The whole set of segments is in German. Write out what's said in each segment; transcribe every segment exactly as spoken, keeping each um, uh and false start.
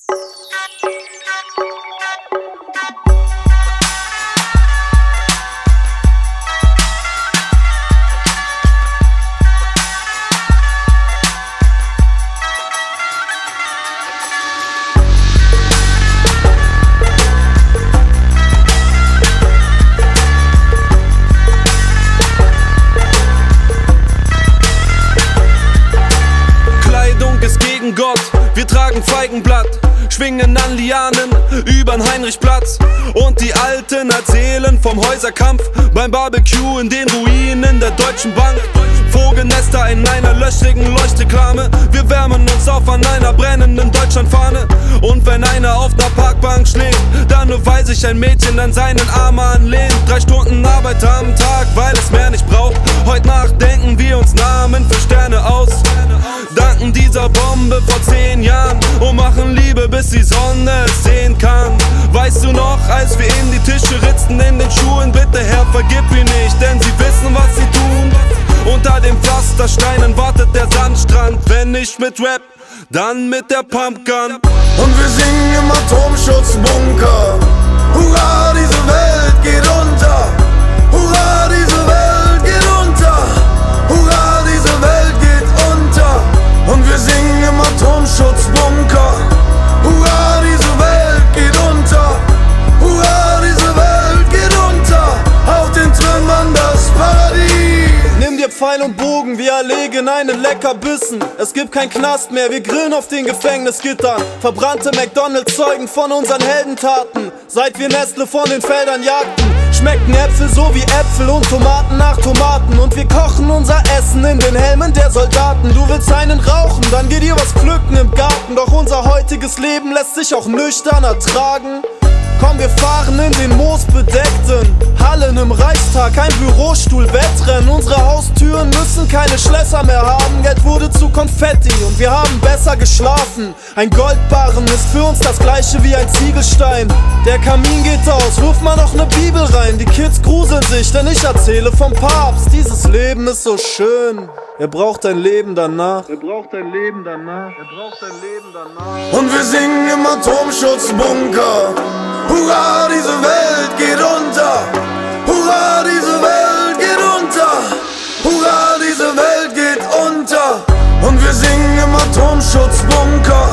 Gott, wir tragen Feigenblatt, schwingen an Lianen übern Heinrichplatz. Und die Alten erzählen vom Häuserkampf beim Barbecue in den Ruinen der Deutschen Bank. Vogelnester in einer löchrigen Leuchtreklame. Wir wärmen uns auf an einer brennenden Deutschlandfahne. Und wenn einer auf der Parkbank schläft, dann nur weil sich ein Mädchen an seinen Arm anlehnt. Drei Stunden Arbeit am Tag, weil es mehr nicht braucht. Heute Nacht denken wir uns Namen für Sterne aus. Danken dieser Bombe vor zehn Jahren und machen Liebe, bis die Sonne es sehen kann. Weißt du noch, als wir in die Tische ritzten in den Schuhen? Bitte Herr, vergib mir nicht, denn sie wissen, was sie tun. Unter den Pflastersteinen wartet der Sandstrand. Wenn nicht mit Rap, dann mit der Pumpgun. Und wir singen im Atomschutzbunker. Hurra, diese Welt geht unter. Hurra, diese Welt geht unter. Hurra, diese Welt geht unter. Und wir singen im Atomschutzbunker. Hurra, diese Welt geht unter. Hurra, diese Welt geht unter. Auf den Trümmern das Paradies. Nimm dir Pfeil und Bogen, wir erlegen einen Leckerbissen. Es gibt kein Knast mehr, wir grillen auf den Gefängnisgittern. Verbrannte McDonalds zeugen von unseren Heldentaten. Seit wir Nestle von den Feldern jagten, schmecken Äpfel so wie Äpfel und Tomaten nach Tomaten. Und wir kochen unser Essen in den Helmen der Soldaten. Du willst einen rauchen, dann geh dir was pflücken im Garten. Doch unser heutiges Leben lässt sich auch nüchtern ertragen. Komm, wir fahren in den moosbedeckten Hallen im Reichstag, ein Bürostuhl, Wettrennen. Unsere Haustüren müssen keine Schlösser mehr haben. Geld wurde zu Konfetti und wir haben besser geschlafen. Ein Goldbarren ist für uns das gleiche wie ein Ziegelstein. Der Kamin geht aus, wirf mal noch ne Bibel rein. Die Kids gruseln sich, denn ich erzähle vom Papst. Dieses Leben ist so schön, er braucht ein Leben danach. Er braucht ein Leben danach. Er braucht ein Leben danach. Und wir singen im Atomschutzbunker. Hurra, diese Welt geht unter. Hurra, diese Welt geht unter. Hurra, diese Welt geht unter. Und wir singen im Atomschutzbunker.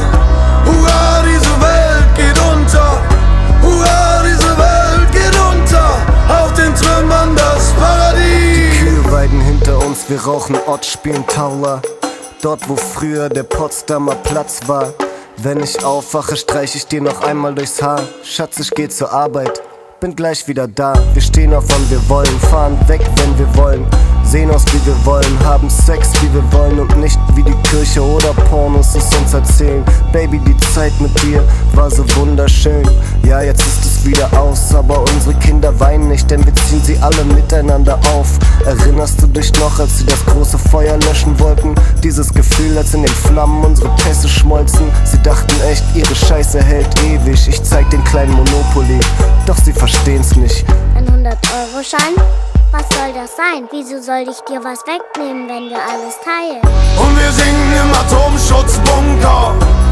Hurra, diese Welt geht unter. Hurra, diese Welt geht unter. Auf den Trümmern das Paradies. Die Kühe weiden hinter uns, wir rauchen Ott, spielen Taula. Dort, wo früher der Potsdamer Platz war. Wenn ich aufwache, streich ich dir noch einmal durchs Haar. Schatz, ich geh zur Arbeit, bin gleich wieder da. Wir stehen auf, wann wir wollen, fahren weg, wenn wir wollen. Sehen aus, wie wir wollen, haben Sex, wie wir wollen. Und nicht wie die Kirche oder Pornos es uns erzählen. Baby, die Zeit mit dir war so wunderschön. Ja, jetzt ist es wieder aus, aber unsere Kinder weinen nicht, denn wir ziehen sie alle miteinander auf. Erinnerst du dich noch, als sie das große Feuer löschen wollten? Dieses Gefühl, als in den Flammen unsere Pässe schmolzen. Sie dachten echt, ihre Scheiße hält ewig. Ich zeig den kleinen Monopoly, doch sie verstehen's nicht. Ein hundert-Euro-Schein? Was soll das sein? Wieso soll ich dir was wegnehmen, wenn wir alles teilen? Und wir singen im Atomschutzbunker.